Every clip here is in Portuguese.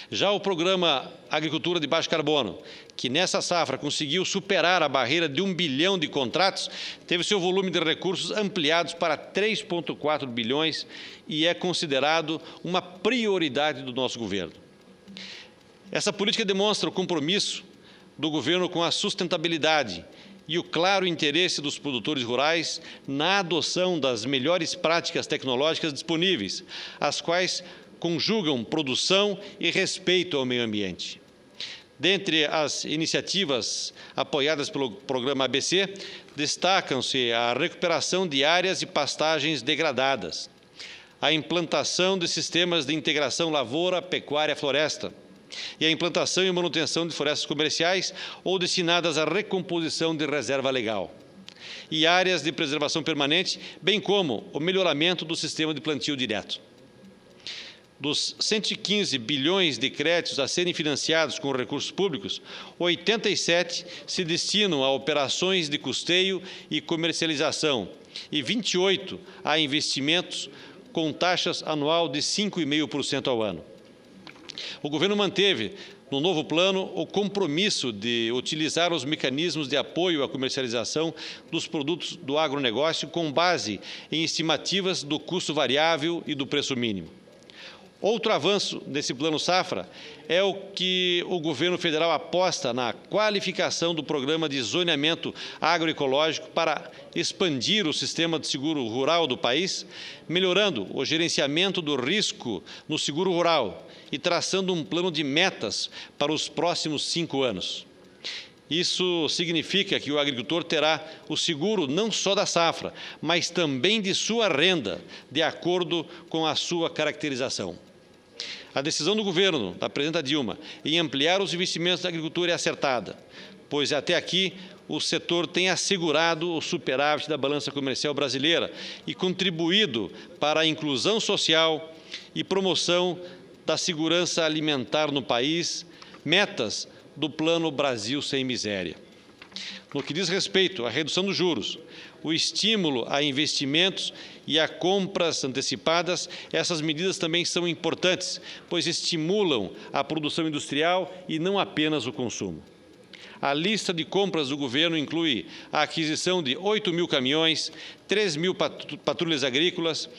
Já o programa Agricultura de Baixo Carbono, que nessa safra conseguiu superar a barreira de 1 bilhão de contratos, teve seu volume de recursos ampliados para 3,4 bilhões e é considerado uma prioridade do nosso governo. Essa política demonstra o compromisso do governo com a sustentabilidade e o claro interesse dos produtores rurais na adoção das melhores práticas tecnológicas disponíveis, as quais conjugam produção e respeito ao meio ambiente. Dentre as iniciativas apoiadas pelo programa ABC, destacam-se a recuperação de áreas e pastagens degradadas, a implantação de sistemas de integração lavoura, pecuária, floresta, e a implantação e manutenção de florestas comerciais ou destinadas à recomposição de reserva legal, e áreas de preservação permanente, bem como o melhoramento do sistema de plantio direto. Dos 115 bilhões de créditos a serem financiados com recursos públicos, 87 se destinam a operações de custeio e comercialização e 28 a investimentos com taxas anual de 5,5% ao ano. O governo manteve, no novo plano, o compromisso de utilizar os mecanismos de apoio à comercialização dos produtos do agronegócio com base em estimativas do custo variável e do preço mínimo. Outro avanço nesse plano safra é o que o governo federal aposta na qualificação do programa de zoneamento agroecológico para expandir o sistema de seguro rural do país, melhorando o gerenciamento do risco no seguro rural e traçando um plano de metas para os próximos 5 anos. Isso significa que o agricultor terá o seguro não só da safra, mas também de sua renda, de acordo com a sua caracterização. A decisão do governo, da presidenta Dilma, em ampliar os investimentos da agricultura é acertada, pois até aqui o setor tem assegurado o superávit da balança comercial brasileira e contribuído para a inclusão social e promoção da segurança alimentar no país, metas do Plano Brasil Sem Miséria. No que diz respeito à redução dos juros, o estímulo a investimentos e a compras antecipadas, essas medidas também são importantes, pois estimulam a produção industrial e não apenas o consumo. A lista de compras do governo inclui a aquisição de 8.000 caminhões, 3.000 patrulhas agrícolas,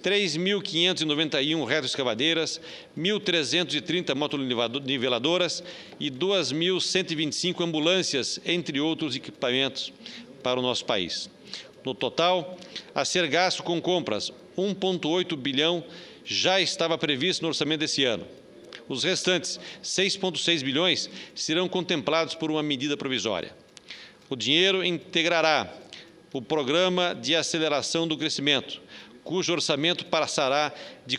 3.591 retroescavadeiras, 1.330 motoniveladoras e 2.125 ambulâncias, entre outros equipamentos para o nosso país. No total, a ser gasto com compras, 1,8 bilhão já estava previsto no orçamento desse ano. Os restantes 6,6 bilhões serão contemplados por uma medida provisória. O dinheiro integrará o Programa de Aceleração do Crescimento, cujo orçamento passará de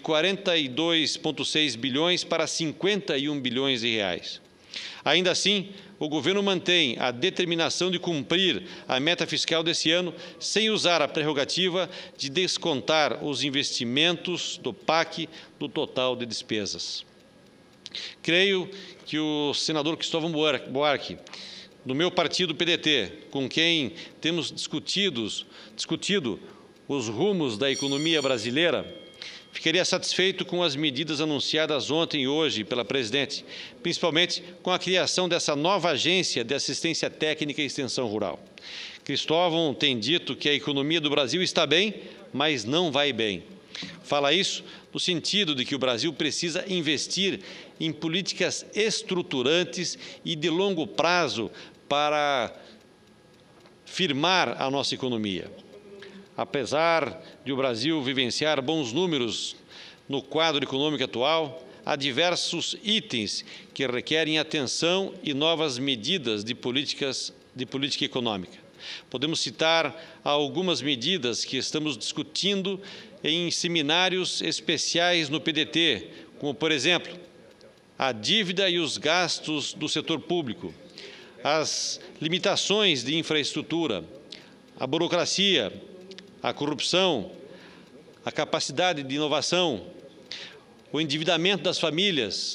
42,6 bilhões para 51 bilhões de reais. Ainda assim, o governo mantém a determinação de cumprir a meta fiscal desse ano sem usar a prerrogativa de descontar os investimentos do PAC do total de despesas. Creio que o senador Cristóvão Buarque, do meu partido PDT, com quem temos discutido os rumos da economia brasileira, ficaria satisfeito com as medidas anunciadas ontem e hoje pela presidente, principalmente com a criação dessa nova agência de assistência técnica e extensão rural. Cristóvão tem dito que a economia do Brasil está bem, mas não vai bem. Fala isso no sentido de que o Brasil precisa investir em políticas estruturantes e de longo prazo para firmar a nossa economia. Apesar de o Brasil vivenciar bons números no quadro econômico atual, há diversos itens que requerem atenção e novas medidas de política econômica. Podemos citar algumas medidas que estamos discutindo em seminários especiais no PDT, como, por exemplo, a dívida e os gastos do setor público, as limitações de infraestrutura, a burocracia, a corrupção, a capacidade de inovação, o endividamento das famílias,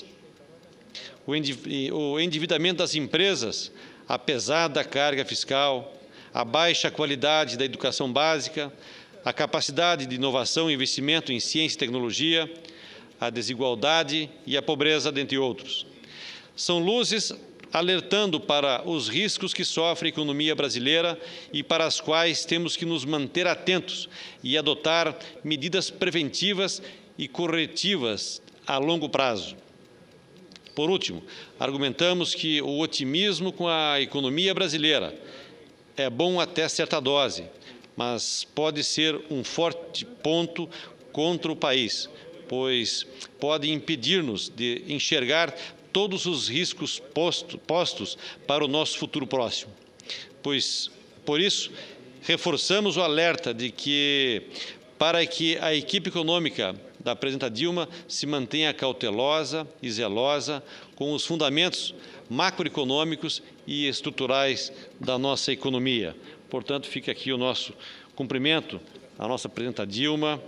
o endividamento das empresas, a pesada carga fiscal, a baixa qualidade da educação básica, a capacidade de inovação e investimento em ciência e tecnologia, a desigualdade e a pobreza, dentre outros. São luzes alertando para os riscos que sofre a economia brasileira e para as quais temos que nos manter atentos e adotar medidas preventivas e corretivas a longo prazo. Por último, argumentamos que o otimismo com a economia brasileira é bom até certa dose, mas pode ser um forte ponto contra o país, pois pode impedir-nos de enxergar todos os riscos postos para o nosso futuro próximo. Por isso, reforçamos o alerta de que, para que a equipe econômica da presidenta Dilma se mantenha cautelosa e zelosa com os fundamentos macroeconômicos e estruturais da nossa economia. Portanto, fica aqui o nosso cumprimento à nossa presidenta Dilma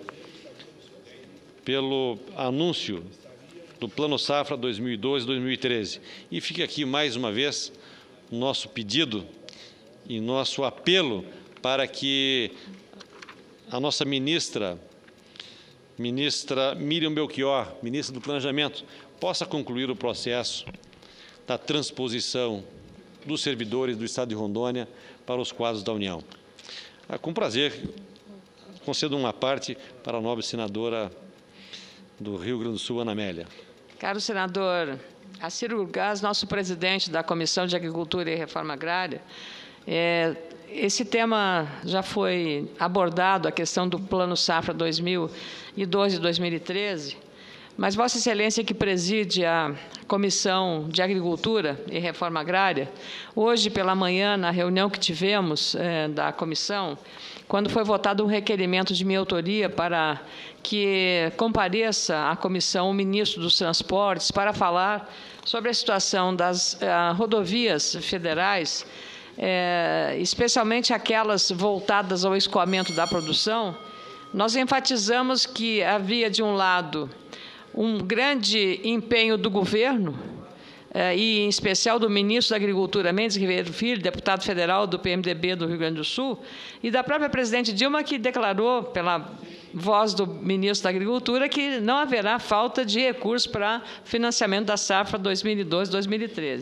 pelo anúncio do Plano Safra 2012-2013. E fica aqui, mais uma vez, o nosso pedido e nosso apelo para que a nossa ministra Miriam Belchior, ministra do Planejamento, possa concluir o processo da transposição dos servidores do Estado de Rondônia para os quadros da União. Com prazer, concedo uma parte para a nobre senadora do Rio Grande do Sul, Ana Amélia. Caro senador Acírio Gás, nosso presidente da Comissão de Agricultura e Reforma Agrária, esse tema já foi abordado, a questão do Plano Safra 2012 e 2013, mas Vossa Excelência, que preside a Comissão de Agricultura e Reforma Agrária, hoje pela manhã, na reunião que tivemos da comissão, quando foi votado um requerimento de minha autoria para que compareça à comissão o ministro dos Transportes para falar sobre a situação das rodovias federais, especialmente aquelas voltadas ao escoamento da produção, nós enfatizamos que havia, de um lado, um grande empenho do governo, e em especial do ministro da Agricultura, Mendes Ribeiro Filho, deputado federal do PMDB do Rio Grande do Sul, e da própria presidente Dilma, que declarou, pela voz do ministro da Agricultura, que não haverá falta de recursos para financiamento da safra 2012-2013.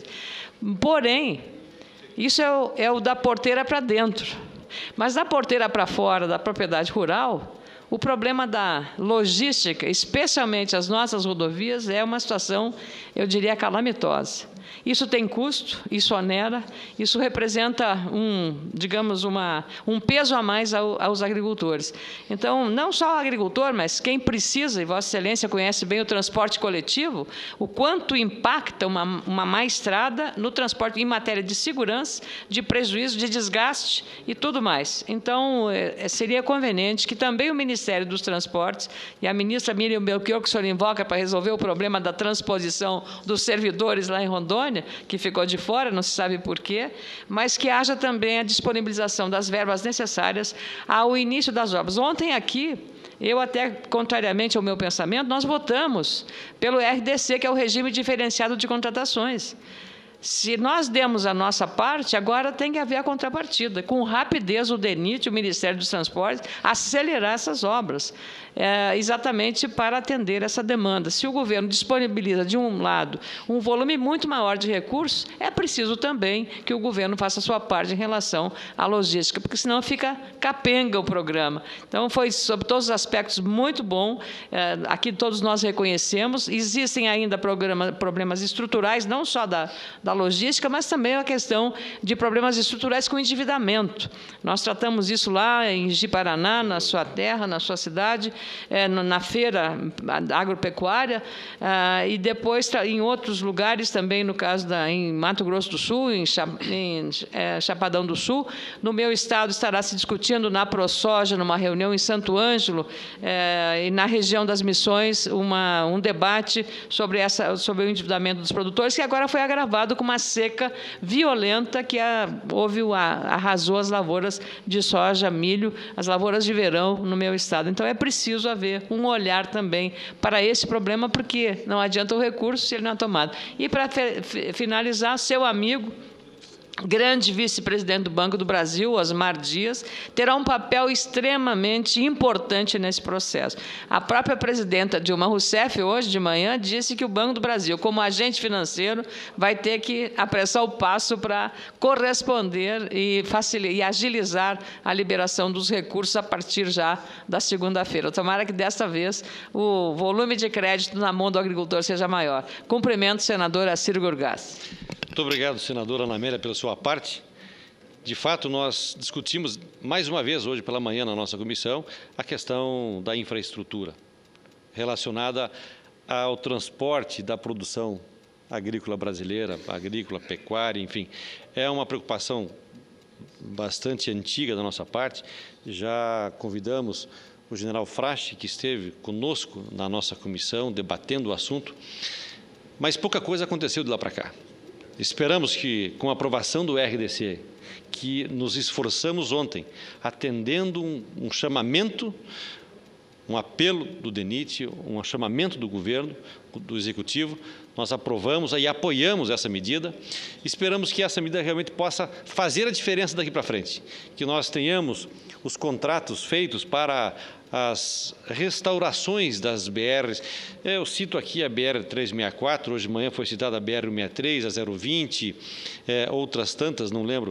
Porém, isso é o da porteira para dentro. Mas da porteira para fora da propriedade rural, o problema da logística, especialmente as nossas rodovias, é uma situação, eu diria, calamitosa. Isso tem custo, isso onera, isso representa digamos, um peso a mais aos agricultores. Então, não só o agricultor, mas quem precisa, e Vossa Excelência conhece bem o transporte coletivo, o quanto impacta uma má estrada no transporte em matéria de segurança, de prejuízo, de desgaste e tudo mais. Então, seria conveniente que também o Ministério dos Transportes e a ministra Miriam Belchior, que o senhor invoca para resolver o problema da transposição dos servidores lá em Rondônia, que ficou de fora, não se sabe por quê, mas que haja também a disponibilização das verbas necessárias ao início das obras. Ontem aqui, eu até, contrariamente ao meu pensamento, nós votamos pelo RDC, que é o Regime Diferenciado de Contratações. Se nós demos a nossa parte, agora tem que haver a contrapartida. Com rapidez, o DENIT, o Ministério dos Transportes, acelerar essas obras, exatamente para atender essa demanda. Se o governo disponibiliza, de um lado, um volume muito maior de recursos, é preciso também que o governo faça a sua parte em relação à logística, porque senão fica capenga o programa. Então, foi, sob todos os aspectos, muito bom. Aqui todos nós reconhecemos. Existem ainda problemas estruturais, não só da logística, mas também a questão de problemas estruturais com endividamento. Nós tratamos isso lá em Ji-Paraná, na sua terra, na sua cidade, na feira agropecuária, e depois em outros lugares também, no caso em Mato Grosso do Sul, em Chapadão do Sul. No meu estado estará se discutindo na ProSoja, numa reunião em Santo Ângelo, e na região das Missões, um debate sobre o endividamento dos produtores, que agora foi agravado com uma seca violenta que arrasou as lavouras de soja, milho, as lavouras de verão no meu estado. Então, é preciso haver um olhar também para esse problema, porque não adianta o recurso se ele não é tomado. E, para finalizar, seu amigo, grande vice-presidente do Banco do Brasil, Osmar Dias, terá um papel extremamente importante nesse processo. A própria presidenta Dilma Rousseff, hoje de manhã, disse que o Banco do Brasil, como agente financeiro, vai ter que apressar o passo para corresponder e agilizar a liberação dos recursos a partir já da segunda-feira. Tomara que, desta vez, o volume de crédito na mão do agricultor seja maior. Cumprimento, senadora Ciro Gorgás. Muito obrigado, senadora Ana Amélia, pela sua parte. De fato, nós discutimos mais uma vez hoje pela manhã na nossa comissão a questão da infraestrutura relacionada ao transporte da produção agrícola brasileira, agrícola, pecuária, enfim. É uma preocupação bastante antiga da nossa parte. Já convidamos o general Frache, que esteve conosco na nossa comissão, debatendo o assunto, mas pouca coisa aconteceu de lá para cá. Esperamos que, com a aprovação do RDC, que nos esforçamos ontem, atendendo um chamamento, um apelo do DENIT, um chamamento do governo, do Executivo, nós aprovamos e apoiamos essa medida. Esperamos que essa medida realmente possa fazer a diferença daqui para frente, que nós tenhamos os contratos feitos para as restaurações das BRs. Eu cito aqui a BR-364, hoje de manhã foi citada a BR-163, a 020, outras tantas, não lembro,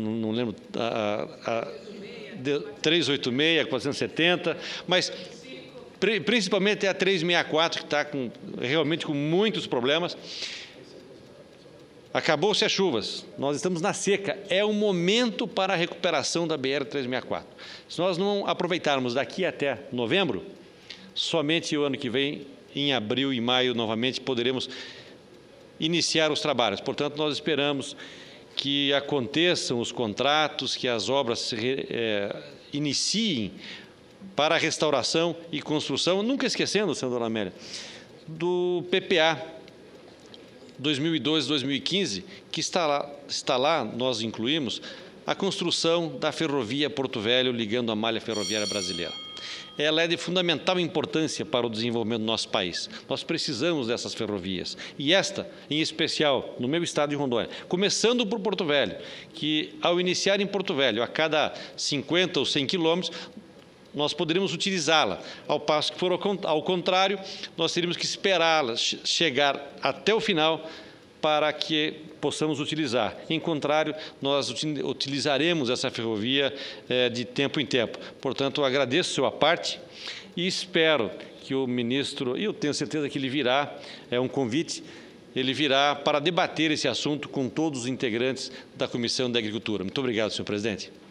a 386, a 470, mas principalmente a 364, que está realmente com muitos problemas. Acabou-se as chuvas, nós estamos na seca, é o momento para a recuperação da BR-364. Se nós não aproveitarmos daqui até novembro, somente o ano que vem, em abril e maio, novamente, poderemos iniciar os trabalhos. Portanto, nós esperamos que aconteçam os contratos, que as obras se iniciem para a restauração e construção, nunca esquecendo, senadora Amélia, do PPA 2012-2015, que está lá, nós incluímos a construção da ferrovia Porto Velho, ligando a malha ferroviária brasileira. Ela é de fundamental importância para o desenvolvimento do nosso país. Nós precisamos dessas ferrovias. E esta, em especial, no meu estado de Rondônia, começando por Porto Velho, que ao iniciar em Porto Velho, a cada 50 ou 100 quilômetros, nós poderíamos utilizá-la, ao passo que, ao contrário, nós teríamos que esperá-la chegar até o final para que possamos utilizar. Em contrário, nós utilizaremos essa ferrovia de tempo em tempo. Portanto, eu agradeço a sua parte e espero que o ministro, e eu tenho certeza que ele virá, é um convite, ele virá para debater esse assunto com todos os integrantes da Comissão da Agricultura. Muito obrigado, senhor presidente.